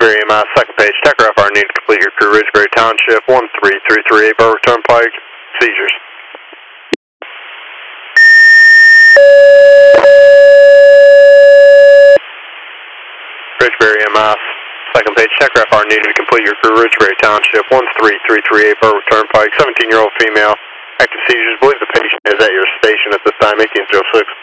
Ridgebury, my second page. Techgraph, I need to complete your crew. Ridgebury Township, 13338 Berwick Turnpike. Seizures. Ridgebury, my second page. Techgraph, I need to complete your crew. Ridgebury Township, 13338 Berwick Turnpike. 17-year-old female. Active seizures. Believe the patient is at your station at this time. 1806.